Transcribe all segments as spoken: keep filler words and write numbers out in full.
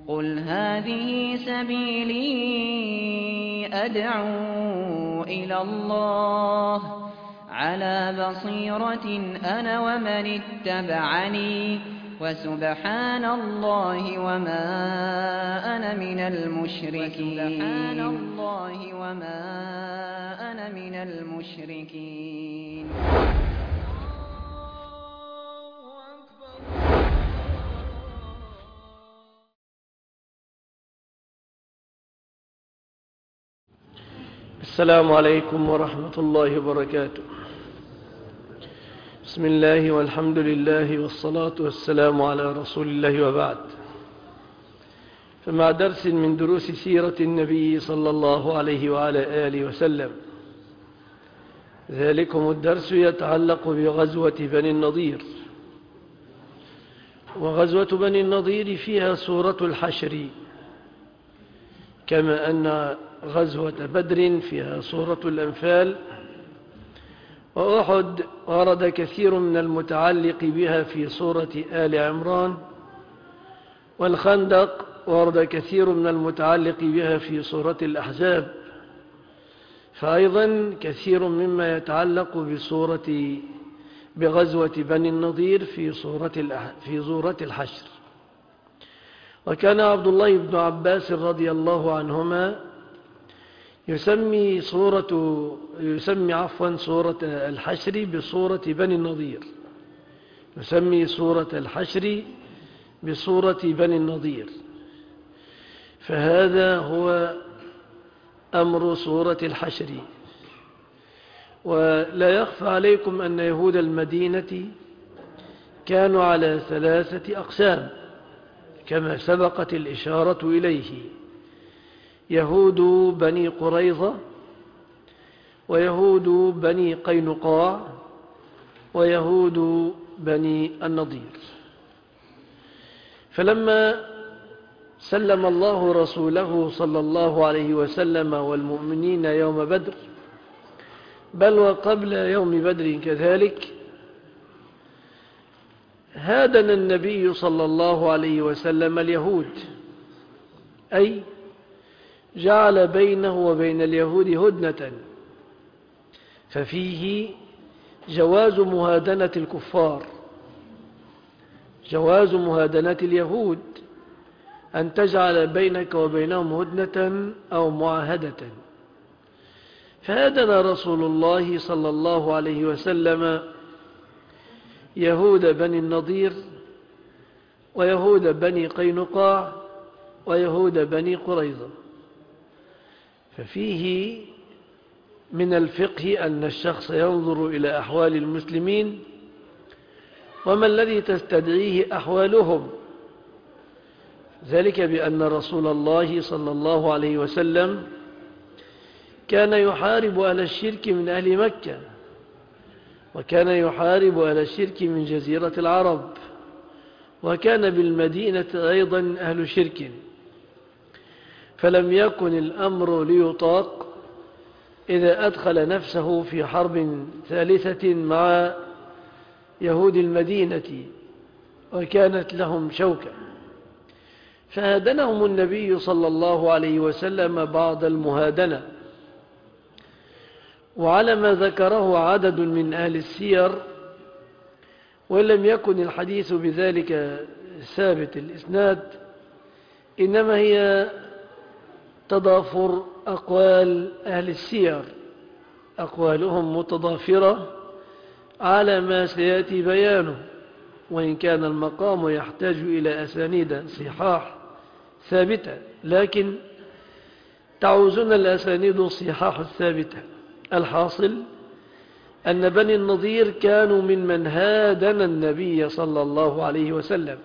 قُلْ هَٰذِهِ سَبِيلِي أَدْعُو إِلَى اللَّهِ ۚ عَلَىٰ بَصِيرَةٍ أَنَا وَمَنِ اتَّبَعَنِي ۖ وَسُبْحَانَ اللَّهِ وَمَا أَنَا مِنَ الْمُشْرِكِينَ. السلام عليكم ورحمة الله وبركاته. بسم الله والحمد لله والصلاة والسلام على رسول الله، وبعد. فمع درس من دروس سيرة النبي صلى الله عليه وعلى آله وسلم. ذلكم الدرس يتعلق بغزوة بني النضير. وغزوة بني النضير فيها سورة الحشر، كما أن غزوة بدر فيها سورة الأنفال، وأحد ورد كثير من المتعلق بها في سورة آل عمران، والخندق ورد كثير من المتعلق بها في سورة الأحزاب، فأيضا كثير مما يتعلق بسورة بغزوة بني النضير في سورة في سورة الحشر. وكان عبد الله بن عباس رضي الله عنهما يسمي سورة يسمي عفوا سورة الحشر بسورة بني النضير، يسمي سورة الحشر بسورة بني النضير. فهذا هو أمر سورة الحشر. ولا يخفى عليكم أن يهود المدينة كانوا على ثلاثة أقسام كما سبقت الإشارة إليه: يهود بني قريظة، ويهود بني قينقاع، ويهود بني النضير. فلما سلم الله رسوله صلى الله عليه وسلم والمؤمنين يوم بدر، بل وقبل يوم بدر كذلك، هادن النبي صلى الله عليه وسلم اليهود، أي جعل بينه وبين اليهود هدنة، ففيه جواز مهادنة الكفار، جواز مهادنة اليهود، أن تجعل بينك وبينهم هدنة أو معاهدة. فهادن رسول الله صلى الله عليه وسلم يهود بني النضير، ويهود بني قينقاع، ويهود بني قريظة. ففيه من الفقه أن الشخص ينظر إلى أحوال المسلمين وما الذي تستدعيه أحوالهم، ذلك بأن رسول الله صلى الله عليه وسلم كان يحارب أهل الشرك من أهل مكة، وكان يحارب أهل الشرك من جزيرة العرب، وكان بالمدينة أيضا أهل شرك. فلم يكن الأمر ليطاق إذا أدخل نفسه في حرب ثالثة مع يهود المدينة، وكانت لهم شوكة. فهادنهم النبي صلى الله عليه وسلم بعض المهادنة. وعلى ما ذكره عدد من أهل السير، ولم يكن الحديث بذلك ثابت الإسناد، إنما هي تضافر أقوال أهل السير، أقوالهم متضافرة على ما سيأتي بيانه، وإن كان المقام يحتاج إلى أسانيد صحاح ثابتة، لكن تعوزنا الأسانيد الصحاح الثابتة. الحاصل أن بني النضير كانوا من من هادن النبي صلى الله عليه وسلم.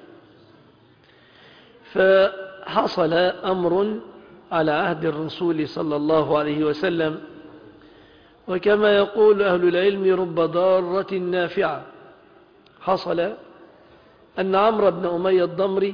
فحصل أمر على عهد الرسول صلى الله عليه وسلم، وكما يقول أهل العلم: رب ضارة نافعة. حصل أن عمرو بن أمية الضمري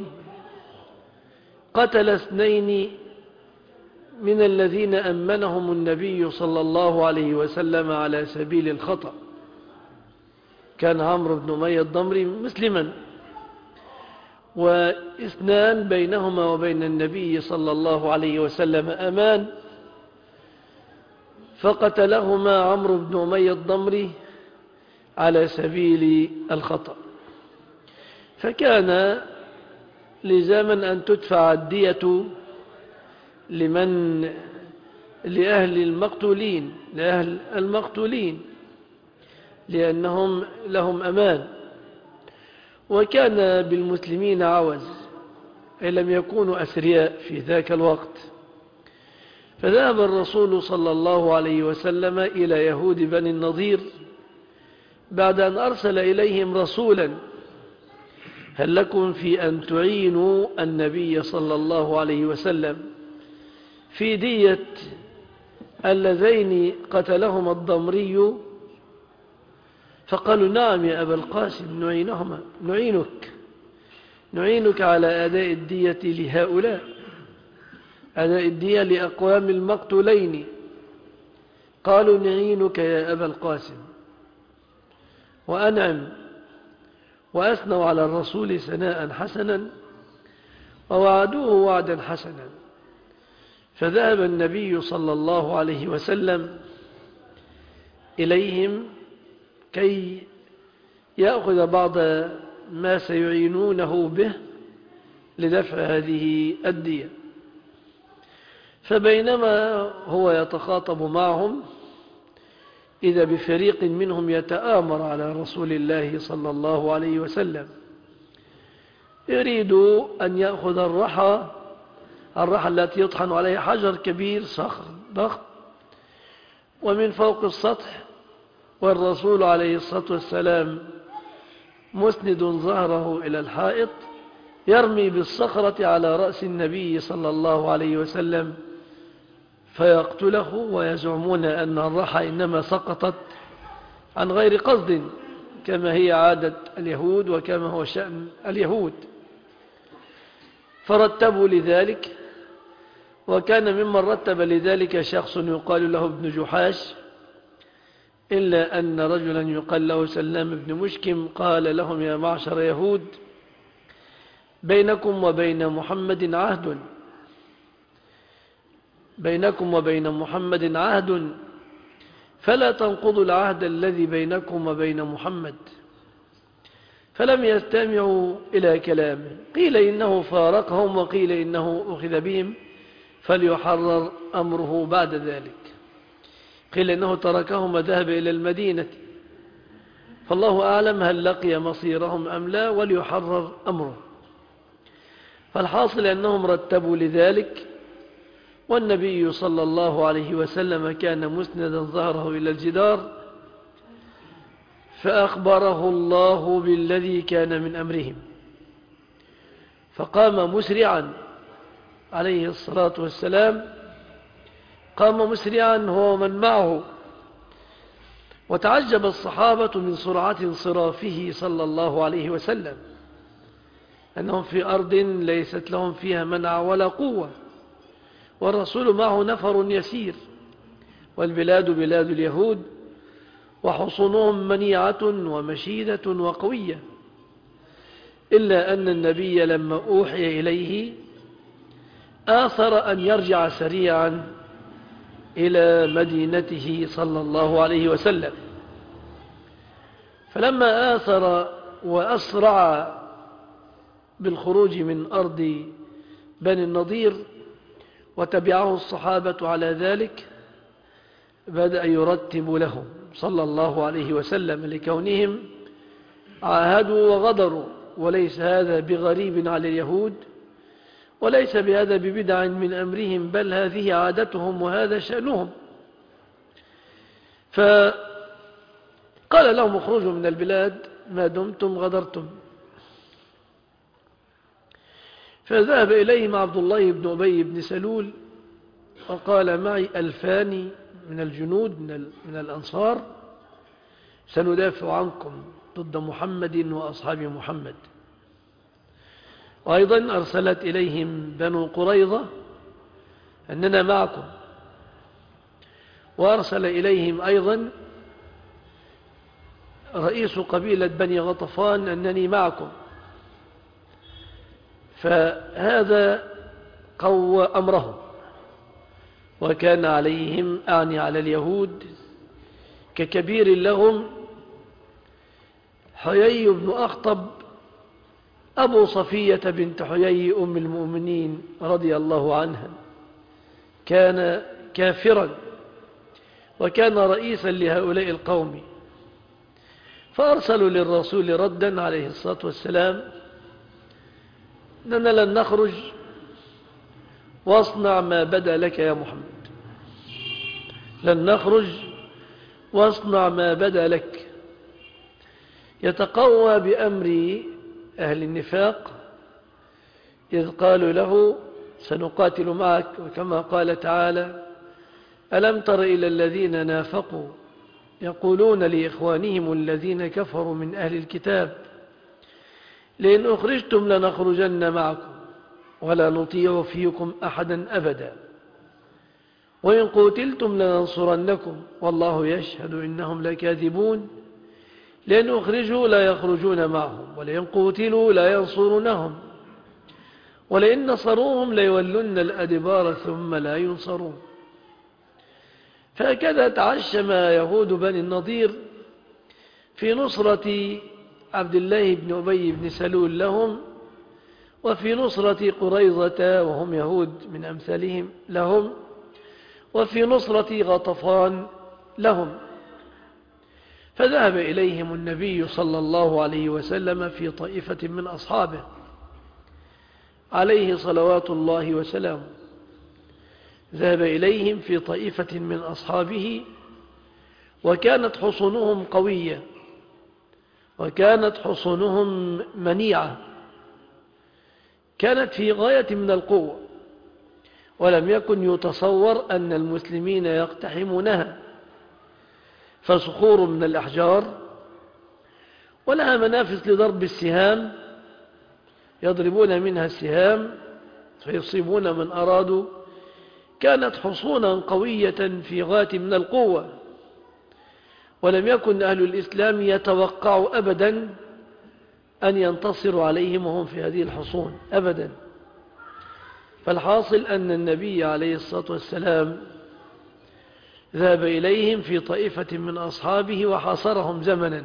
قتل اثنين من الذين أمنهم النبي صلى الله عليه وسلم على سبيل الخطأ. كان عمرو بن أمية الضمري مسلما، واثنان بينهما وبين النبي صلى الله عليه وسلم أمان، فقتلهما عمرو بن أمية الضمري على سبيل الخطأ، فكان لزاما أن تدفع الدية لمن لأهل المقتولين لأهل المقتولين لأنهم لهم أمان، وكان بالمسلمين عوز أي لم يكونوا أثرياء في ذاك الوقت. فذهب الرسول صلى الله عليه وسلم إلى يهود بني النضير بعد أن أرسل إليهم رسولا: هل لكم في أن تعينوا النبي صلى الله عليه وسلم في دية اللذين قتلهما الضمري؟ فقالوا: نعم يا أبا القاسم، نعينهما نعينك نعينك على أداء الدية لهؤلاء، أداء الدية لأقوام المقتولين. قالوا: نعينك يا أبا القاسم. وأنعم وأثنوا على الرسول ثناء حسنا ووعدوه وعدا حسنا. فذهب النبي صلى الله عليه وسلم إليهم كي يأخذ بعض ما سيعينونه به لدفع هذه الدية. فبينما هو يتخاطب معهم إذا بفريق منهم يتآمر على رسول الله صلى الله عليه وسلم، يريد أن يأخذ الرحى الرحى التي يطحن عليها حجر كبير صخر ضخم ومن فوق السطح، والرسول عليه الصلاة والسلام مسند ظهره إلى الحائط، يرمي بالصخرة على رأس النبي صلى الله عليه وسلم فيقتله، ويزعمون أن الرحى إنما سقطت عن غير قصد كما هي عادة اليهود وكما هو شأن اليهود. فرتبوا لذلك، وكان ممن رتب لذلك شخص يقال له ابن جحاش، إلا أن رجلا يقال له سلام بن مشكم قال لهم: يا معشر يهود، بينكم وبين محمد عهد بينكم وبين محمد عهد فلا تنقضوا العهد الذي بينكم وبين محمد. فلم يستمعوا إلى كلامه، قيل إنه فارقهم وقيل إنه أخذ بهم فليحرر أمره بعد ذلك، قيل إنه تركهم وذهب إلى المدينة، فالله أعلم هل لقي مصيرهم أم لا، وليحرر أمره. فالحاصل أنهم رتبوا لذلك، والنبي صلى الله عليه وسلم كان مسندا ظهره إلى الجدار، فأخبره الله بالذي كان من أمرهم، فقام مسرعا عليه الصلاة والسلام، قام مسرعا هو من معه. وتعجب الصحابة من سرعة انصرافه صلى الله عليه وسلم، أنهم في أرض ليست لهم فيها منع ولا قوة، والرسول معه نفر يسير، والبلاد بلاد اليهود، وحصونهم منيعة ومشيدة وقوية، إلا أن النبي لما أوحي إليه آثر أن يرجع سريعا إلى مدينته صلى الله عليه وسلم. فلما آثر وأسرع بالخروج من أرض بني النضير وتبعه الصحابة على ذلك، بدأ يرتب لهم صلى الله عليه وسلم، لكونهم عاهدوا وغدروا، وليس هذا بغريب على اليهود، وليس بهذا ببدع من أمرهم، بل هذه عادتهم وهذا شأنهم. فقال لهم: اخرجوا من البلاد ما دمتم غدرتم. فذهب إليهم عبد الله بن أبي بن سلول وقال: معي ألفان من الجنود من الأنصار سندافع عنكم ضد محمد وأصحاب محمد. وأيضا أرسلت إليهم بنو قريظة أننا معكم، وأرسل إليهم أيضا رئيس قبيلة بني غطفان أنني معكم. فهذا قوى أمرهم. وكان عليهم، أعني على اليهود، ككبير لهم حيي بن أخطب أبو صفية بنت حيي أم المؤمنين رضي الله عنها، كان كافرا وكان رئيسا لهؤلاء القوم، فأرسلوا للرسول ردا عليه الصلاة والسلام: إننا لن نخرج، واصنع ما بدا لك يا محمد، لن نخرج واصنع ما بدا لك. يتقوى بأمر أهل النفاق إذ قالوا له: سنقاتل معك، وكما قال تعالى: ألم تر إلى الذين نافقوا يقولون لإخوانهم الذين كفروا من أهل الكتاب لئن أخرجتم لنخرجن معكم ولا نطيع فيكم أحدا أبدا وإن قتلتم لننصرنكم والله يشهد إنهم لكاذبون لئن أخرجوا لا يخرجون معهم ولئن قتلوا لا ينصرونهم ولئن نصروهم ليولن الأدبار ثم لا ينصرون. فهكذا تعشم يهود بني النضير في نصرة عبد الله بن أبي بن سلول لهم، وفي نصرة قريظة وهم يهود من أمثالهم لهم، وفي نصرة غطفان لهم. فذهب إليهم النبي صلى الله عليه وسلم في طائفة من أصحابه عليه صلوات الله وسلامه، ذهب إليهم في طائفة من أصحابه وكانت حصونهم قوية وكانت حصونهم منيعة، كانت في غاية من القوة، ولم يكن يتصور أن المسلمين يقتحمونها، فصخور من الأحجار ولها منافذ لضرب السهام يضربون منها السهام فيصيبون من أرادوا. كانت حصونا قوية في غاية من القوة، ولم يكن أهل الإسلام يتوقعوا أبدا أن ينتصروا عليهم وهم في هذه الحصون أبدا. فالحاصل أن النبي عليه الصلاة والسلام ذهب إليهم في طائفة من أصحابه وحاصرهم زمنا،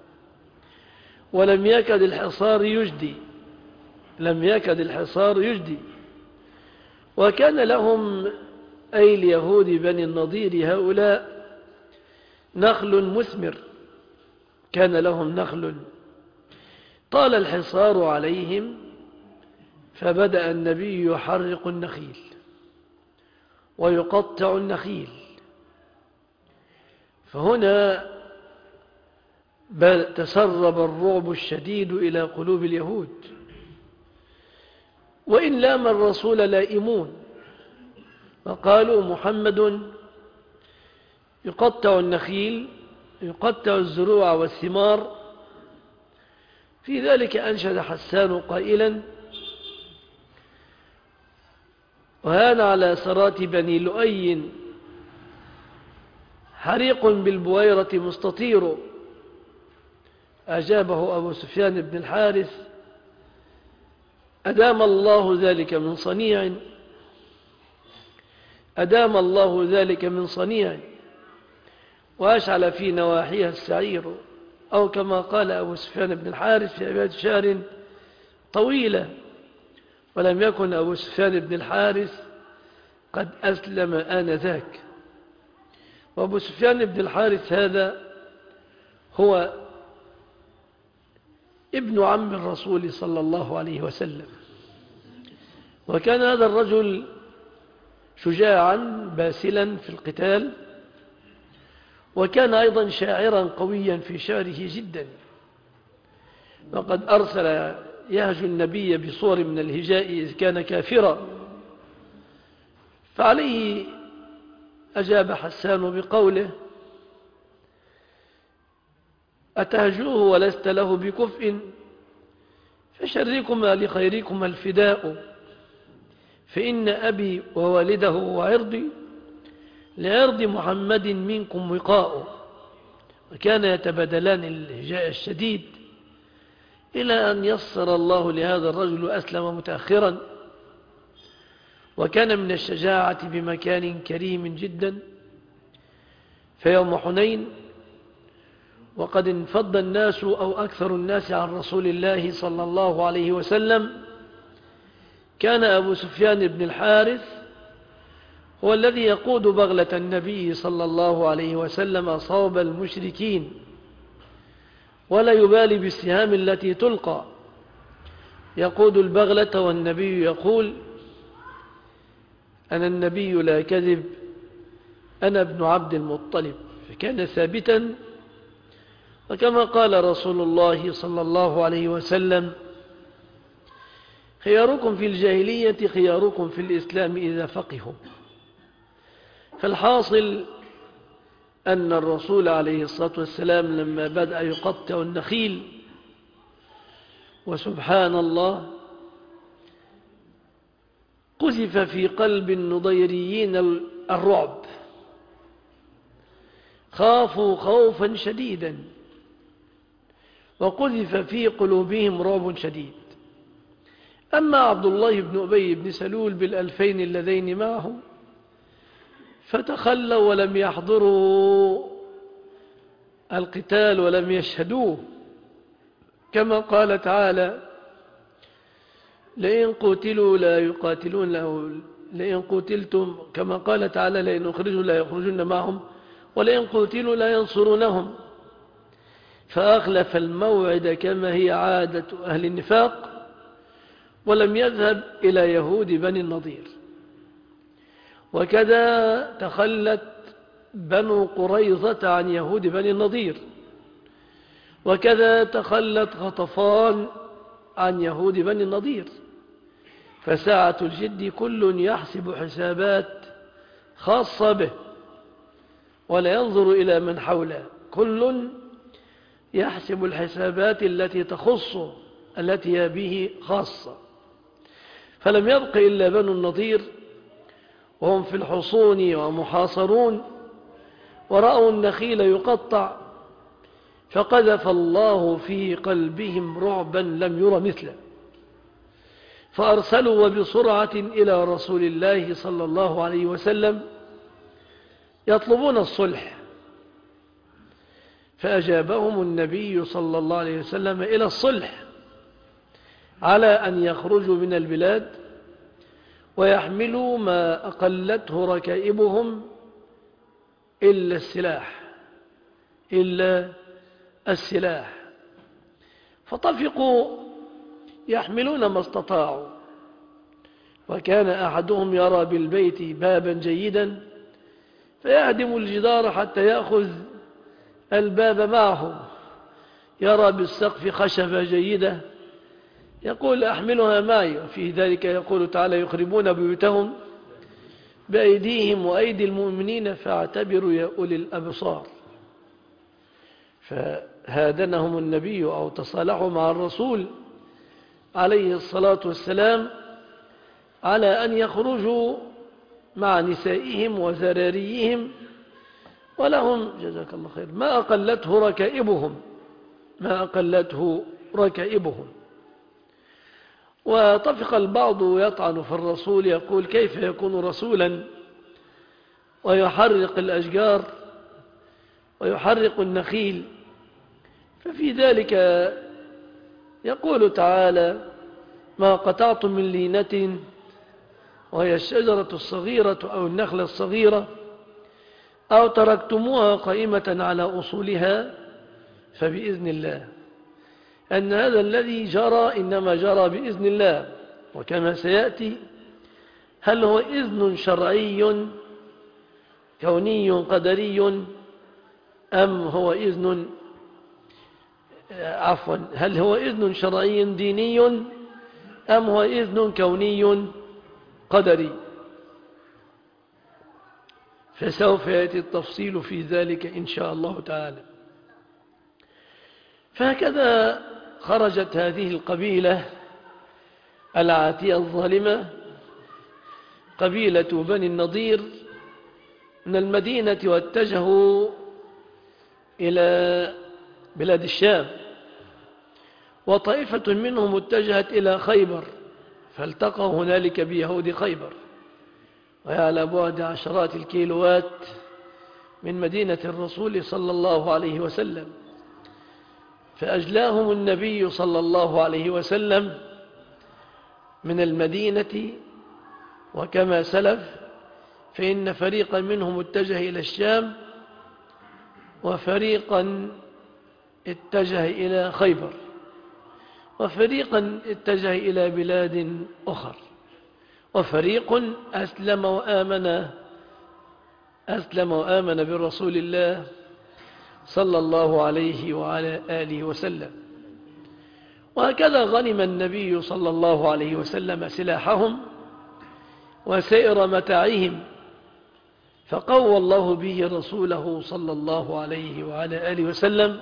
ولم يكد الحصار يجدي لم يكد الحصار يجدي وكان لهم أي اليهود بني النضير هؤلاء نخل مثمر، كان لهم نخل. طال الحصار عليهم فبدأ النبي يحرق النخيل ويقطع النخيل. فهنا تسرب الرعب الشديد إلى قلوب اليهود، وإن لام الرسول لائمون وقالوا: محمد يقطع النخيل يقطع الزروع والثمار. في ذلك أنشد حسان قائلا: وهان على سرات بني لؤي حريق بالبويرة مستطير. أجابه أبو سفيان بن الحارث: أدام الله ذلك من صنيع أدام الله ذلك من صنيع وأشعل في نواحيها السعير، أو كما قال أبو سفيان بن الحارث في أبيات شعر طويلة. ولم يكن أبو سفيان بن الحارث قد أسلم آنذاك، وأبو سفيان بن الحارث هذا هو ابن عم الرسول صلى الله عليه وسلم، وكان هذا الرجل شجاعا باسلا في القتال، وكان أيضا شاعرا قويا في شعره جدا، وقد أرسل يهج النبي بصور من الهجاء إذ كان كافرا. فعليه أجاب حسان بقوله: أتهجوه ولست له بكفء فشركما لخيركما الفداء، فإن أبي ووالده وعرضي لعرض محمد منكم وقاء. وكان يتبادلان الهجاء الشديد إلى أن يسر الله لهذا الرجل وأسلم متأخرا، وكان من الشجاعة بمكان كريم جدا. فيوم حنين وقد انفض الناس أو أكثر الناس عن رسول الله صلى الله عليه وسلم، كان أبو سفيان بن الحارث هو الذي يقود بغلة النبي صلى الله عليه وسلم صوب المشركين، ولا يبالي بالسهام التي تلقى، يقود البغلة والنبي يقول: أنا النبي لا كذب، أنا ابن عبد المطلب. فكان ثابتا، وكما قال رسول الله صلى الله عليه وسلم: خياركم في الجاهلية خياركم في الإسلام إذا فقهوا. فالحاصل أن الرسول عليه الصلاة والسلام لما بدأ يقطع النخيل، وسبحان الله قذف في قلب النضيريين الرعب، خافوا خوفا شديدا، وقذف في قلوبهم رعب شديد. أما عبد الله بن أبي بن سلول بالألفين اللذين معه فتخلوا ولم يحضروا القتال ولم يشهدوه، كما قال تعالى: لئن قتلوا لا يقاتلون له، لئن قتلتم، كما قال تعالى: لئن أخرجوا لا يخرجون معهم، ولئن قتلوا لا ينصرونهم. فأخلف الموعد كما هي عادة أهل النفاق، ولم يذهب إلى يهود بني النضير. وكذا تخلت بنو قريظة عن يهود بني النضير، وكذا تخلت غطفان عن يهود بني النضير. فساعة الجد كل يحسب حسابات خاصة به، ولا ينظر إلى من حوله، كل يحسب الحسابات التي تخصه التي به خاصة. فلم يبق إلا بنو النضير، وهم في الحصون ومحاصرون، ورأوا النخيل يقطع، فقذف الله في قلبهم رعبا لم ير مثله، فأرسلوا وبسرعة إلى رسول الله صلى الله عليه وسلم يطلبون الصلح. فأجابهم النبي صلى الله عليه وسلم إلى الصلح على أن يخرجوا من البلاد ويحملوا ما أقلته ركائبهم إلا السلاح إلا السلاح فطفقوا يحملون ما استطاعوا. وكان أحدهم يرى بالبيت بابا جيدا فيهدم الجدار حتى يأخذ الباب معه، يرى بالسقف خشبة جيدة يقول أحملها معي. وفي ذلك يقول تعالى: يخربون بيوتهم بأيديهم وأيدي المؤمنين فاعتبروا يا أولي الأبصار. فهادنهم النبي أو تصالحوا مع الرسول عليه الصلاة والسلام على أن يخرجوا مع نسائهم وزراريهم، ولهم جزاك الله خير ما أقلته ركائبهم ما أقلته ركائبهم. وطفق البعض يطعن في الرسول، يقول: كيف يكون رسولا ويحرق الأشجار ويحرق النخيل؟ ففي ذلك يقول تعالى: ما قطعتم من لينة، وهي الشجرة الصغيرة أو النخلة الصغيرة، أو تركتموها قائمة على أصولها فبإذن الله. أن هذا الذي جرى إنما جرى بإذن الله. وكما سيأتي، هل هو إذن شرعي كوني قدري أم هو إذن عفوا هل هو إذن شرعي ديني أم هو إذن كوني قدري؟ فسوف يأتي التفصيل في ذلك إن شاء الله تعالى. فهكذا خرجت هذه القبيلة العاتية الظالمة، قبيلة بني النضير، من المدينة واتجهوا إلى بلاد الشام. وطائفة منهم اتجهت إلى خيبر فالتقوا هنالك بيهود خيبر، وهي على بعد عشرات الكيلوات من مدينة الرسول صلى الله عليه وسلم. فأجلاهم النبي صلى الله عليه وسلم من المدينة، وكما سلف فإن فريقا منهم اتجه إلى الشام وفريقا اتجه إلى خيبر وفريقا اتجه إلى بلاد أخر، وفريق أسلم وآمن أسلم وآمن بالرسول الله صلى الله عليه وعلى آله وسلم. وهكذا غنم النبي صلى الله عليه وسلم سلاحهم وسائر متاعهم، فقوى الله به رسوله صلى الله عليه وعلى آله وسلم.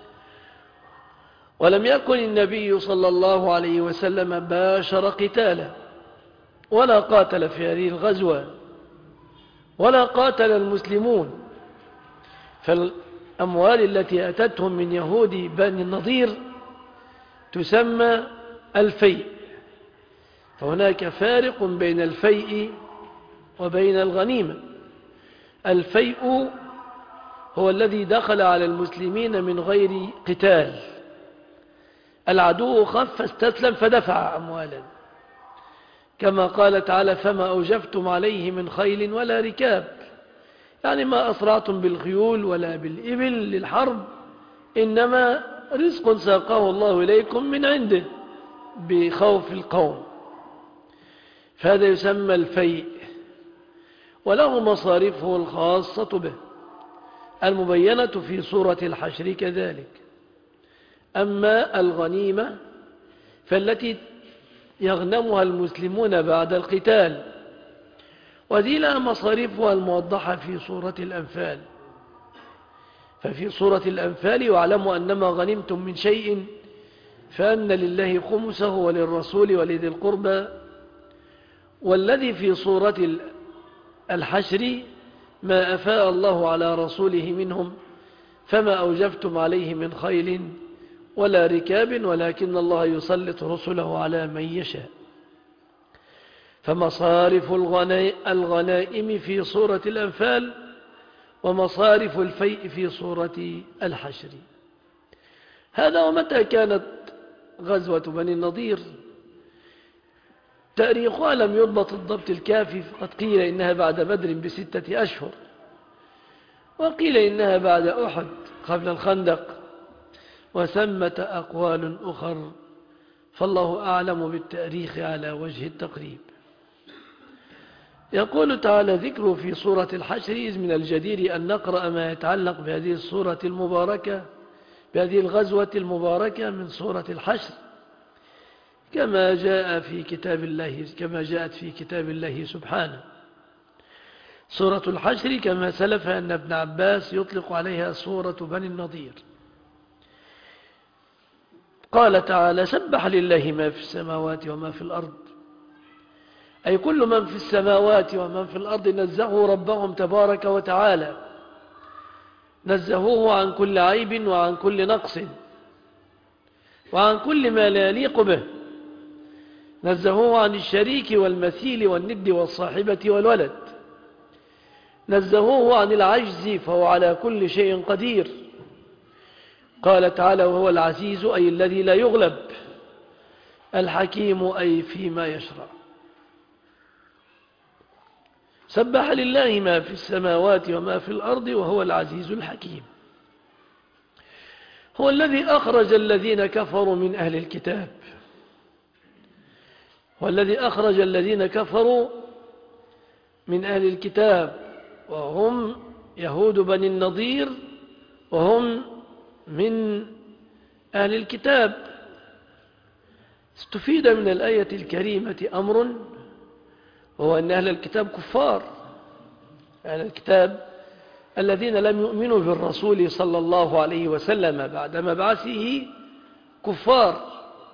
ولم يكن النبي صلى الله عليه وسلم باشر قتالا ولا قاتل في هذه الغزوة ولا قاتل المسلمون، فالأموال التي أتتهم من يهود بني النضير تسمى الفيء. فهناك فارق بين الفيء وبين الغنيمة. الفيء هو الذي دخل على المسلمين من غير قتال، العدو خف فاستسلم فدفع أموالا، كما قال تعالى فما أوجفتم عليه من خيل ولا ركاب، يعني ما أسرعتم بالخيول ولا بالإبل للحرب، إنما رزق ساقه الله إليكم من عنده بخوف القوم، فهذا يسمى الفيء، وله مصارفه الخاصة به المبينة في سورة الحشر كذلك. أما الغنيمة فالتي يغنمها المسلمون بعد القتال، وذي لها مصارفها الموضحة في سورة الأنفال. ففي سورة الأنفال واعلموا أنما غنمتم من شيء فأن لله خمسه وللرسول ولذي القربى. والذي في سورة الحشر ما أفاء الله على رسوله منهم فما أوجفتم عليه من خيل ولا ركاب ولكن الله يسلط رسله على من يشاء. فمصارف الغنائم في سورة الأنفال ومصارف الفيء في سورة الحشر. هذا ومتى كانت غزوة بني النضير؟ تاريخها لم يضبط الضبط الكافي، قد قيل إنها بعد بدر بستة أشهر، وقيل إنها بعد أحد قبل الخندق، وثمة أقوال أخر، فالله أعلم بالتاريخ على وجه التقريب. يقول تعالى ذكره في سورة الحشر: إذ من الجدير أن نقرأ ما يتعلق بهذه السورة المباركة بهذه الغزوة المباركة من سورة الحشر كما جاء في كتاب الله كما جاءت في كتاب الله سبحانه. سورة الحشر كما سلف أن ابن عباس يطلق عليها سورة بني النضير. قال تعالى: سبح لله ما في السماوات وما في الأرض، أي كل من في السماوات ومن في الأرض نزهوا ربهم تبارك وتعالى، نزهوه عن كل عيب وعن كل نقص وعن كل ما لا يليق به، نزهوه عن الشريك والمثيل والند والصاحبة والولد، نزهوه عن العجز فهو على كل شيء قدير. قال تعالى: وهو العزيز أي الذي لا يغلب، الحكيم أي فيما يشرع. سبح لله ما في السماوات وما في الأرض وهو العزيز الحكيم. هو الذي أخرج الذين كفروا من أهل الكتاب، هو الذي أخرج الذين كفروا من أهل الكتاب وهم يهود بني النضير، وهم من أهل الكتاب. استفيد من الآية الكريمة أمر، وهو أن أهل الكتاب كفار، أهل الكتاب الذين لم يؤمنوا بالرسول صلى الله عليه وسلم بعد مبعثه كفار،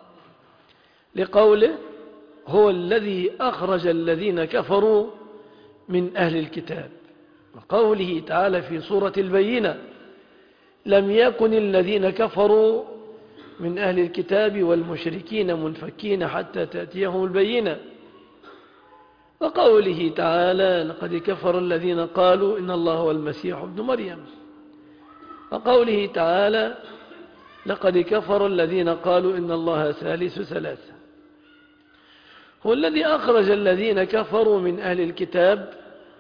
لقوله: هو الذي أخرج الذين كفروا من أهل الكتاب. وقوله تعالى في سورة البينة: لم يكن الذين كفروا من أهل الكتاب والمشركين منفكين حتى تأتيهم البينة. وقوله تعالى لقد كفر الذين قالوا إن الله هو المسيح ابن مريم. وقوله تعالى لقد كفر الذين قالوا إن الله ثالث ثلاثة. هو الذي أخرج الذين كفروا من أهل الكتاب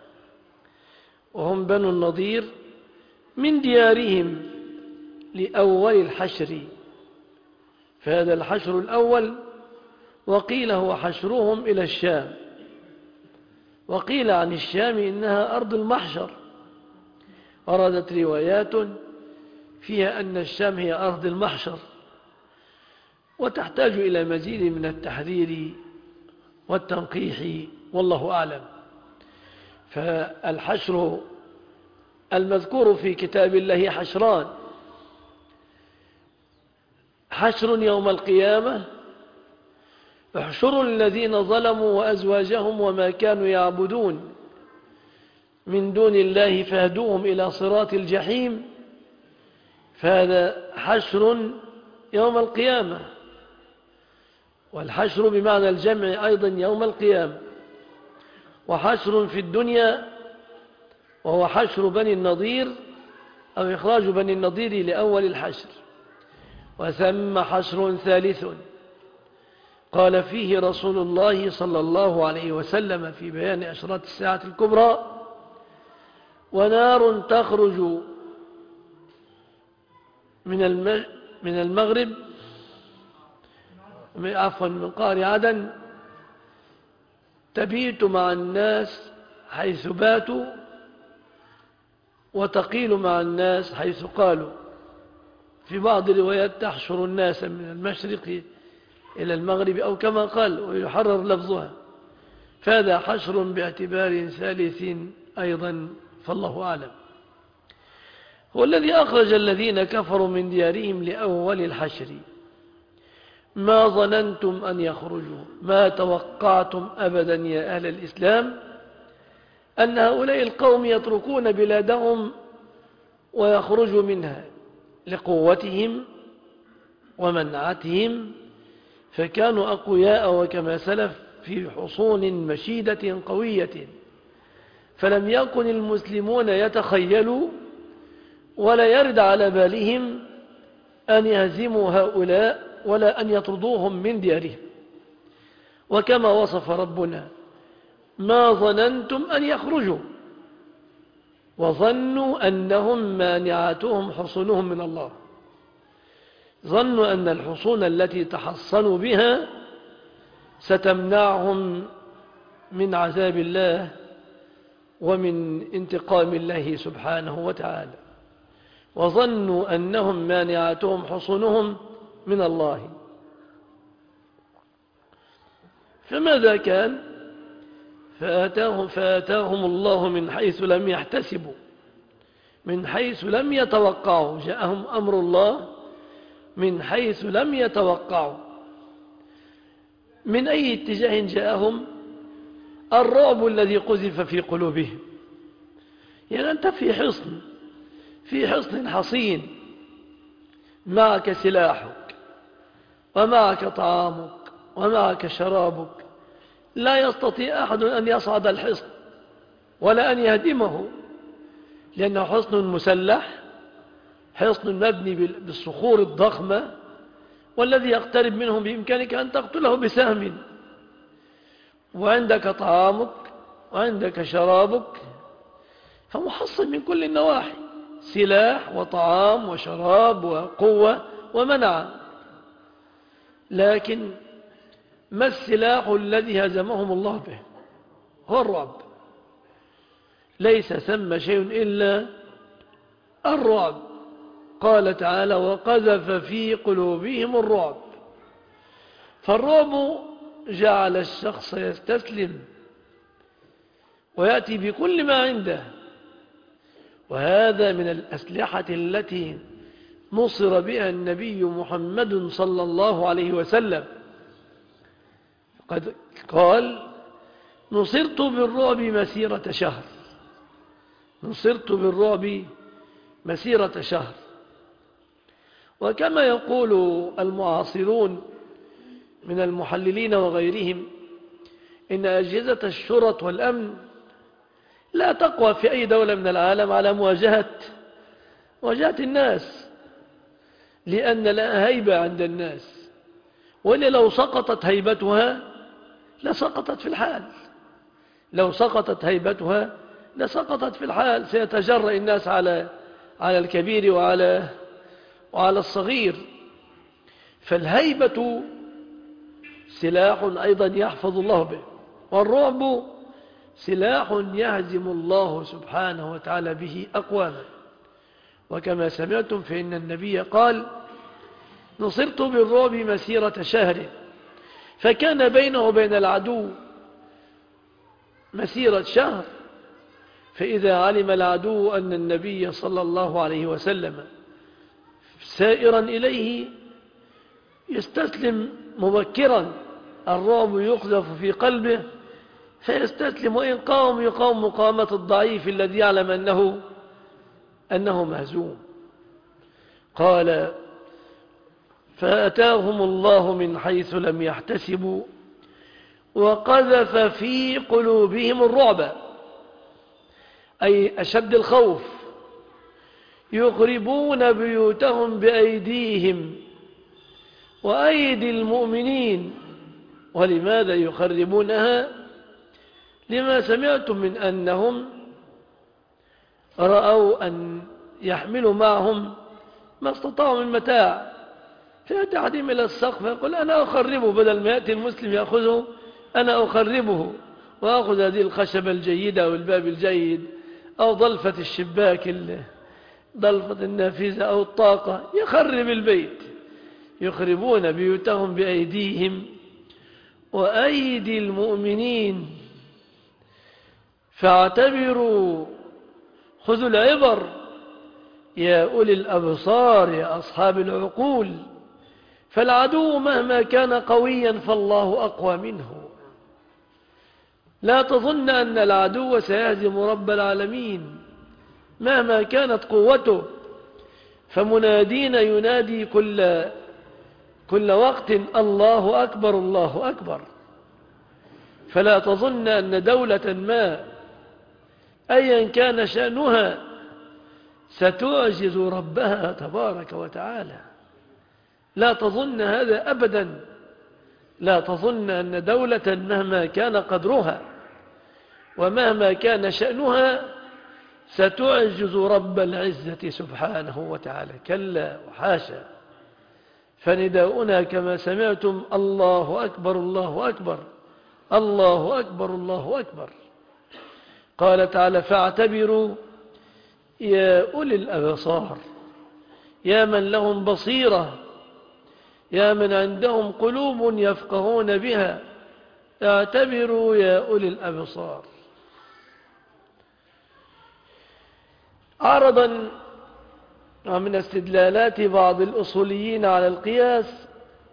وهم بنو النضير من ديارهم لأول الحشر، فهذا الحشر الأول، وقيل هو حشرهم إلى الشام، وقيل عن الشام إنها أرض المحشر. وردت روايات فيها أن الشام هي أرض المحشر، وتحتاج إلى مزيد من التحرير والتنقيح والله أعلم. فالحشر المذكور في كتاب الله حشران: حشر يوم القيامة، احشروا الذين ظلموا وأزواجهم وما كانوا يعبدون من دون الله فاهدوهم إلى صراط الجحيم. فهذا حشر يوم القيامة، والحشر بمعنى الجمع أيضا يوم القيامة. وحشر في الدنيا وهو حشر بني النضير أو إخراج بني النضير لأول الحشر. وثم حشر ثالث قال فيه رسول الله صلى الله عليه وسلم في بيان أشراط الساعة الكبرى: ونار تخرج من من المغرب عفوا من قعر عدن تبيت مع الناس حيث باتوا وتقيل مع الناس حيث قالوا. في بعض الروايات تحشر الناس من المشرق إلى المغرب أو كما قال، ويحرر لفظها. فهذا حشر باعتبار ثالث أيضا، فالله أعلم. هو الذي أخرج الذين كفروا من ديارهم لأول الحشر. ما ظننتم أن يخرجوا، ما توقعتم أبدا يا أهل الإسلام أن هؤلاء القوم يتركون بلادهم ويخرجوا منها لقوتهم ومنعتهم، فكانوا أقوياء وكما سلف في حصون مشيدة قوية، فلم يكن المسلمون يتخيلوا ولا يرد على بالهم أن يهزموا هؤلاء ولا أن يطردوهم من ديارهم. وكما وصف ربنا: ما ظننتم أن يخرجوا وظنوا أنهم مانعتهم حصونهم من الله. ظنوا أن الحصون التي تحصنوا بها ستمنعهم من عذاب الله ومن انتقام الله سبحانه وتعالى، وظنوا أنهم مانعتهم حصونهم من الله. فماذا كان؟ فآتاهم, فآتاهم الله من حيث لم يحتسبوا، من حيث لم يتوقعوا. جاءهم أمر الله من حيث لم يتوقعوا. من أي اتجاه جاءهم؟ الرعب الذي قذف في قلوبهم. يعني أنت في حصن في حصن حصين، معك سلاحك ومعك طعامك ومعك شرابك، لا يستطيع أحد أن يصعد الحصن ولا أن يهدمه، لأنه حصن مسلح، حصن مبني بالصخور الضخمة، والذي يقترب منه بإمكانك أن تقتله بسهم. وعندك طعامك وعندك شرابك، فمحصن من كل النواحي، سلاح وطعام وشراب وقوة ومنع. لكن ما السلاح الذي هزمهم الله به؟ هو الرعب. ليس ثم شيء إلا الرعب. قال تعالى: وقذف في قلوبهم الرعب. فالرعب جعل الشخص يستسلم ويأتي بكل ما عنده. وهذا من الأسلحة التي نصر بها النبي محمد صلى الله عليه وسلم. قد قال: نصرت بالرعب مسيرة شهر. نصرت بالرعب مسيرة شهر. وكما يقول المعاصرون من المحللين وغيرهم إن أجهزة الشرط والأمن لا تقوى في أي دولة من العالم على مواجهة مواجهة الناس، لأن لها هيبة عند الناس، وإن لو سقطت هيبتها لسقطت في الحال، لو سقطت هيبتها لسقطت في الحال، سيتجرأ الناس على على الكبير وعلى وعلى الصغير. فالهيبة سلاح أيضا يحفظ الله به، والرعب سلاح يهزم الله سبحانه وتعالى به أقواما. وكما سمعتم فإن النبي قال: نصرت بالرعب مسيرة شهر، فكان بينه وبين العدو مسيرة شهر، فإذا علم العدو أن النبي صلى الله عليه وسلم سائرا إليه يستسلم مبكرا، الرعب يقذف في قلبه فيستسلم، وإن قام يقام مقامة الضعيف الذي يعلم أنه أنه مهزوم. قال: فأتاهم الله من حيث لم يحتسبوا وقذف في قلوبهم الرعب، أي أشد الخوف، يخربون بيوتهم بأيديهم وأيدي المؤمنين. ولماذا يخربونها؟ لما سمعتم من أنهم رأوا أن يحملوا معهم ما استطاعوا من متاع، فيأتي أحدهم إلى السقف فيقول: أنا أخربه، بدل ما يأتي المسلم يأخذه أنا أخربه، وأخذ هذه الخشبة الجيدة أو الباب الجيد أو ضلفة الشباك، ضلفة النافذة أو الطاقة، يخرب البيت. يخربون بيوتهم بأيديهم وأيدي المؤمنين. فاعتبروا، خذوا العبر يا أولي الأبصار، يا أصحاب العقول، فالعدو مهما كان قويا فالله أقوى منه. لا تظن أن العدو سيهزم رب العالمين مهما كانت قوته، فمنادين ينادي كل كل وقت: الله أكبر الله أكبر. فلا تظن أن دولة ما أيا كان شأنها ستعجز ربها تبارك وتعالى، لا تظن هذا أبدا. لا تظن أن دولة مهما كان قدرها ومهما كان شأنها ستعجز رب العزة سبحانه وتعالى، كلا وحاشا. فنداؤنا كما سمعتم: الله أكبر الله أكبر الله أكبر الله أكبر. قال تعالى: فاعتبروا يا أولي الأبصار، يا من لهم بصيرة، يا من عندهم قلوب يفقهون بها، اعتبروا يا أولي الأبصار. عرضا من استدلالات بعض الأصوليين على القياس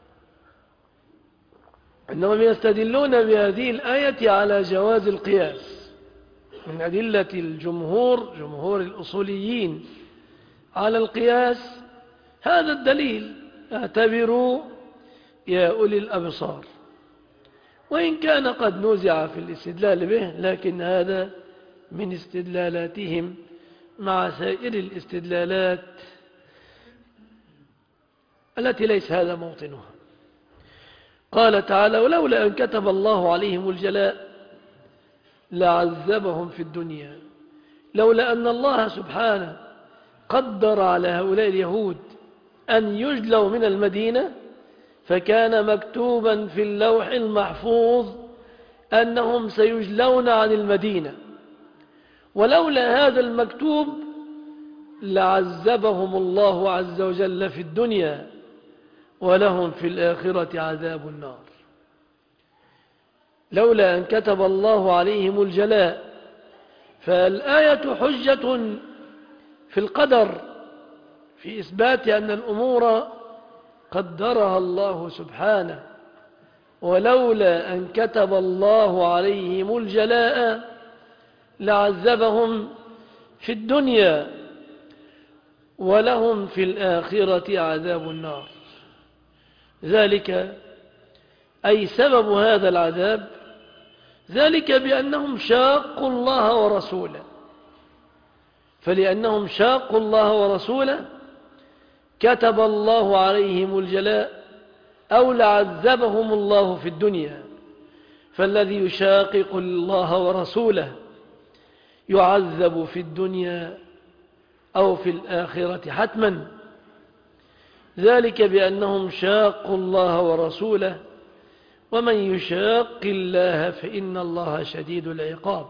أنهم يستدلون بهذه الآية على جواز القياس. من أدلة الجمهور، جمهور الأصوليين، على القياس هذا الدليل: اعتبروا يا أولي الأبصار. وإن كان قد نزع في الاستدلال به، لكن هذا من استدلالاتهم مع سائر الاستدلالات التي ليس هذا موطنها. قال تعالى: ولولا أن كتب الله عليهم الجلاء لعذبهم في الدنيا. لولا أن الله سبحانه قدر على هؤلاء اليهود أن يجلوا من المدينة فكان مكتوبا في اللوح المحفوظ أنهم سيجلون عن المدينة، ولولا هذا المكتوب لعذبهم الله عز وجل في الدنيا ولهم في الآخرة عذاب النار. لولا أن كتب الله عليهم الجلاء، فالآية حجة في القدر، في إثبات أن الأمور قدرها الله سبحانه. ولولا أن كتب الله عليهم الجلاء لعذبهم في الدنيا ولهم في الآخرة عذاب النار. ذلك أي سبب هذا العذاب ذلك بأنهم شاقوا الله ورسوله، فلأنهم شاقوا الله ورسوله كتب الله عليهم الجلاء أو لعذبهم الله في الدنيا. فالذي يشاقق الله ورسوله يعذب في الدنيا أو في الآخرة حتما، ذلك بأنهم شاقوا الله ورسوله، ومن يشاق الله فإن الله شديد العقاب.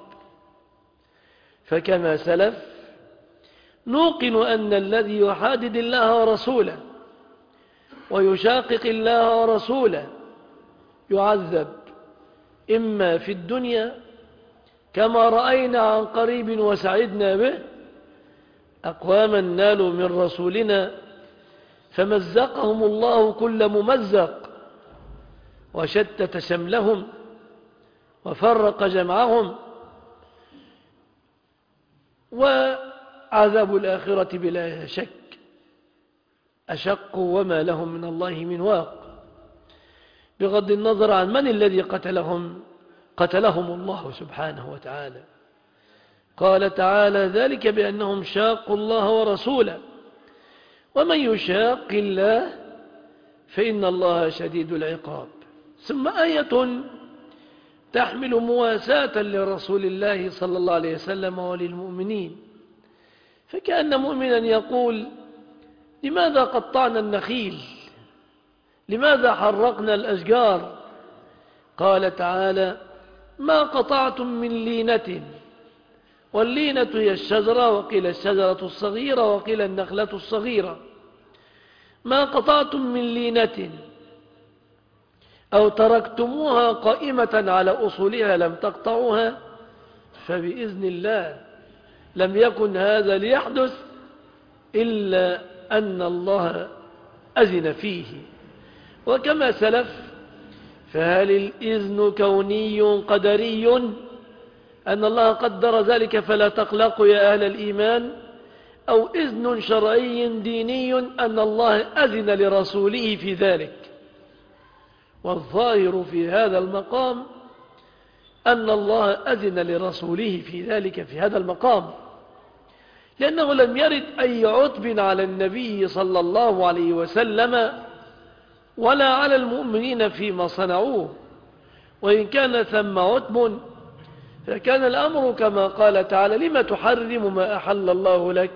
فكما سلف نوقن أن الذي يحادد الله ورسوله ويشاقق الله ورسوله يعذب إما في الدنيا كما رأينا عن قريب وسعدنا به أقواما نالوا من رسولنا فمزقهم الله كل ممزق وشتت شملهم وفرق جمعهم. وعذاب الآخرة بلا شك أشق وما لهم من الله من واق، بغض النظر عن من الذي قتلهم قتلهم الله سبحانه وتعالى. قال تعالى ذلك بأنهم شاقوا الله ورسوله، ومن يشاق الله فإن الله شديد العقاب. ثم آية تحمل مواساة لرسول الله صلى الله عليه وسلم وللمؤمنين، فكأن مؤمنا يقول لماذا قطعنا النخيل، لماذا حرقنا الأشجار؟ قال تعالى ما قطعتم من لينة، واللينة هي الشجرة، وقيل الشجرة الصغيرة، وقيل النخلة الصغيرة. ما قطعتم من لينة أو تركتموها قائمة على أصولها لم تقطعوها فبإذن الله. لم يكن هذا ليحدث إلا أن الله أذن فيه. وكما سلف فهل الإذن كوني قدري أن الله قدر ذلك فلا تقلقوا يا أهل الإيمان، أو إذن شرعي ديني أن الله أذن لرسوله في ذلك؟ والظاهر في هذا المقام أن الله أذن لرسوله في ذلك في هذا المقام، لأنه لم يرد أي عتب على النبي صلى الله عليه وسلم ولا على المؤمنين فيما صنعوه. وإن كان ثم عتب فكان الأمر كما قال تعالى لما تحرم ما أحل الله لك،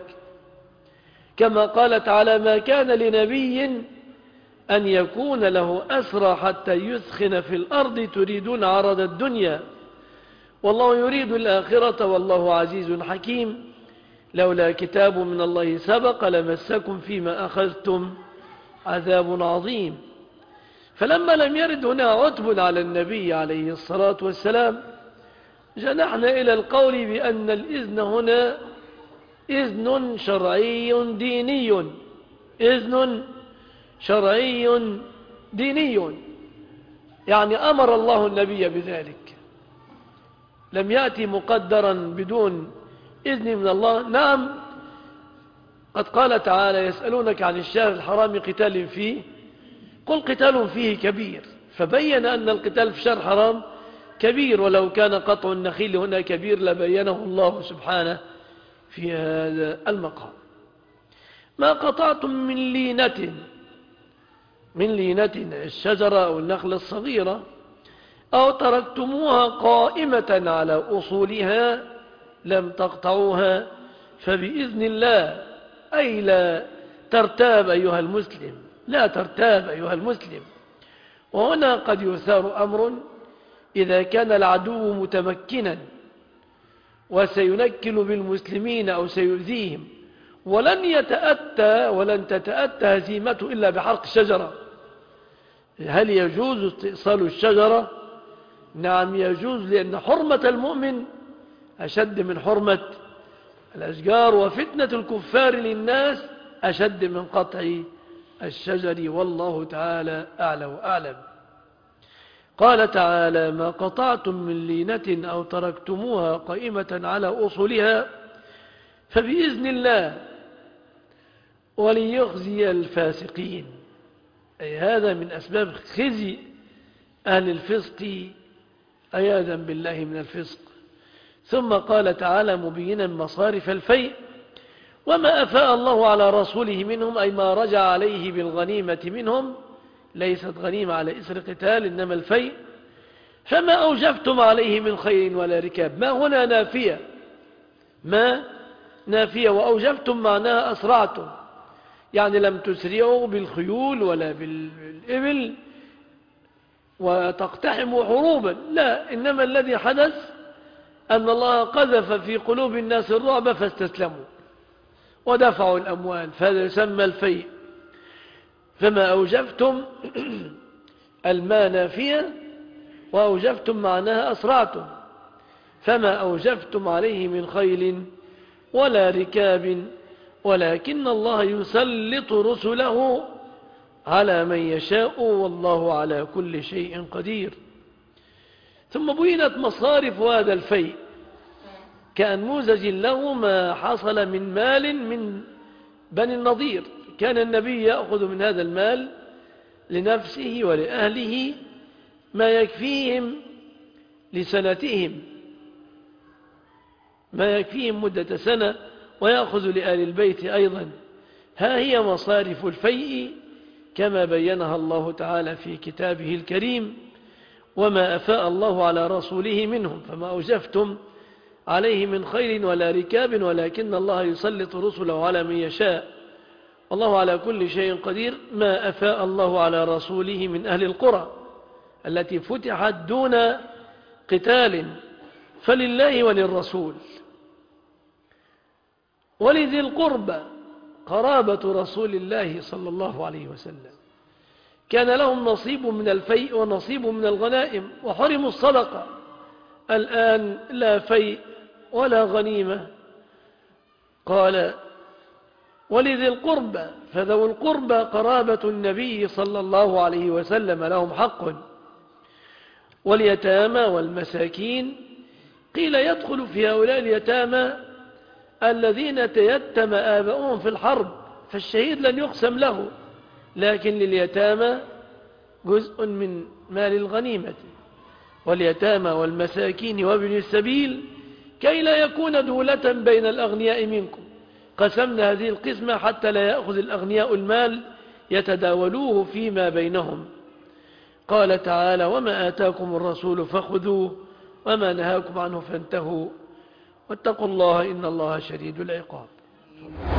كما قال تعالى ما كان لنبي أن يكون له أسرى حتى يثخن في الأرض تريدون عرض الدنيا والله يريد الآخرة والله عزيز حكيم. لولا كتاب من الله سبق لمسكم فيما أخذتم عذاب عظيم. فلما لم يرد هنا عتب على النبي عليه الصلاة والسلام جنحنا إلى القول بأن الإذن هنا إذن شرعي ديني، إذن شرعي ديني، يعني أمر الله النبي بذلك، لم يأتي مقدرا بدون إذن من الله. نعم قد قال تعالى يسألونك عن الشهر الحرام قتال فيه قل قتال فيه كبير، فبين أن القتال في الشهر الحرام كبير، ولو كان قطع النخيل هنا كبير لبينه الله سبحانه في هذا المقام. ما قطعتم من لينة، من لينة الشجرة أو النخلة الصغيرة، أو تركتموها قائمة على أصولها لم تقطعوها فبإذن الله، أي لا ترتاب أيها المسلم، لا ترتاب أيها المسلم. وهنا قد يثار أمر إذا كان العدو متمكنا وسينكل بالمسلمين أو سيؤذيهم ولن يتأتى ولن تتأتى هزيمته إلا بحرق الشجرة، هل يجوز استئصال الشجرة؟ نعم يجوز، لأن حرمة المؤمن أشد من حرمة الأشجار، وفتنة الكفار للناس أشد من قطع الشجر، والله تعالى أعلى وأعلم. قال تعالى ما قطعتم من لينة أو تركتموها قائمة على أصولها فبإذن الله. وليخزي الفاسقين، أي هذا من أسباب خزي أهل الفسق عياذا بالله من الفسق. ثم قال تعالى مبينا مصارف الفيء: وما أفاء الله على رسوله منهم، أي ما رجع عليه بالغنيمة منهم، ليست غنيمة على إثر قتال إنما الفيء، فما أوجفتم عليه من خير ولا ركاب. ما هنا نافية، ما نافية، وأوجفتم معناها أسرعتم، يعني لم تسرعوا بالخيول ولا بالإبل وتقتحموا حروبا، لا، إنما الذي حدث أن الله قذف في قلوب الناس الرعب فاستسلموا ودفعوا الأموال، فهذا يسمى الفيء. فما أوجفتم الماء نافية، وأوجفتم معناها أسرعتم، فما أوجفتم عليه من خيل ولا ركاب ولكن الله يسلط رسله على من يشاء والله على كل شيء قدير. ثم بينت مصارف هذا الفيء كأنموذج له ما حصل من مال من بني النضير. كان النبي يأخذ من هذا المال لنفسه ولأهله ما يكفيهم لسنتهم، ما يكفيهم مدة سنة، ويأخذ لآل البيت أيضا. ها هي مصارف الفيء كما بينها الله تعالى في كتابه الكريم: وما أفاء الله على رسوله منهم فما أوجفتم عليه من خير ولا ركاب ولكن الله يسلط رسله على من يشاء والله على كل شيء قدير. ما أفاء الله على رسوله من أهل القرى التي فتحت دون قتال فلله وللرسول ولذي القربى قرابة رسول الله صلى الله عليه وسلم، كان لهم نصيب من الفيء ونصيب من الغنائم وحرموا الصدقة. الآن لا فيء ولا غنيمة. قال ولذي القربى، فذو القربى قرابة النبي صلى الله عليه وسلم لهم حق، واليتامى والمساكين. قيل يدخل في هؤلاء اليتامى الذين تيتم آباؤهم في الحرب، فالشهيد لن يقسم له، لكن لليتامى جزء من مال الغنيمة. واليتامى والمساكين وابن السبيل كي لا يكون دولة بين الأغنياء منكم، قسمنا هذه القسمة حتى لا يأخذ الأغنياء المال يتداولوه فيما بينهم. قال تعالى وما آتاكم الرسول فخذوه وما نهاكم عنه فانتهوا واتقوا الله إن الله شديد العقاب.